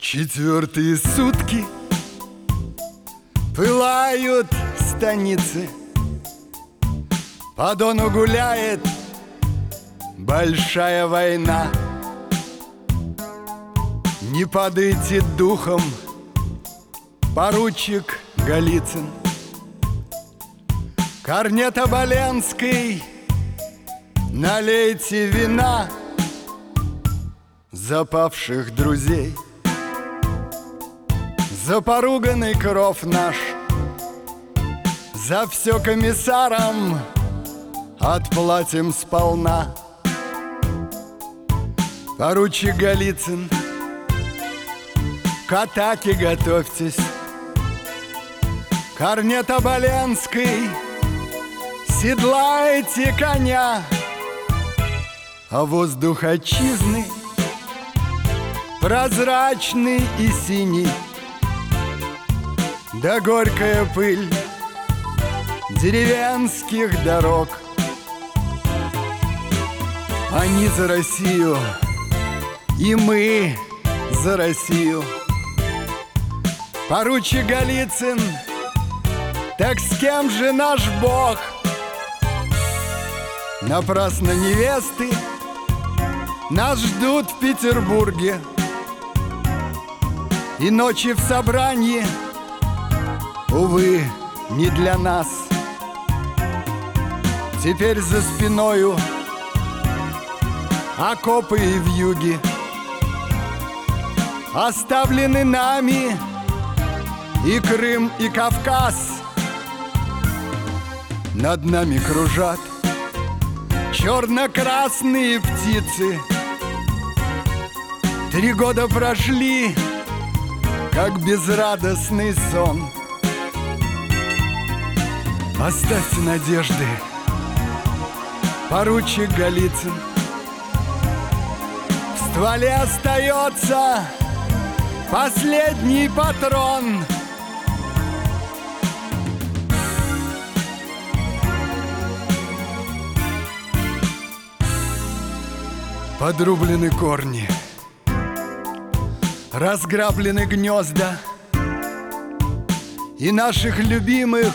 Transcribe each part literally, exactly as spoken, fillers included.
Четвертые сутки пылают станицы, по Дону гуляет большая война. Не падайте духом, поручик Голицын. Корнет Оболенский, налейте вина за павших друзей, за поруганный кров наш, за все комиссарам отплатим сполна. Поручик Голицын, к атаке готовьтесь. Корнет Оболенский, седлайте коня, а воздух отчизны прозрачный и синий, да горькая пыль деревенских дорог. Они за Россию, и мы за Россию. Поручик Голицын, так с кем же наш Бог? Напрасно невесты нас ждут в Петербурге, и ночи в собрании, увы, не для нас. Теперь за спиною окопы и вьюги, оставлены нами и Крым, и Кавказ. Над нами кружат черно-красные птицы. Три года прошли, как безрадостный сон. Оставьте надежды, поручик Голицын. В стволе остается последний патрон. Подрублены корни, разграблены гнезда, и наших любимых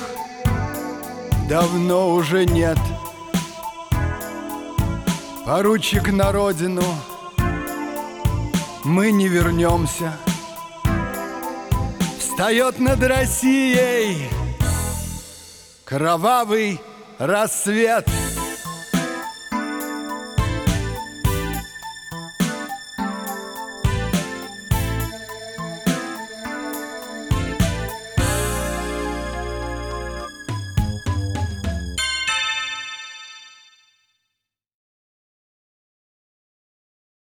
давно уже нет. Поручик, на родину мы не вернемся. Встает над Россией кровавый рассвет.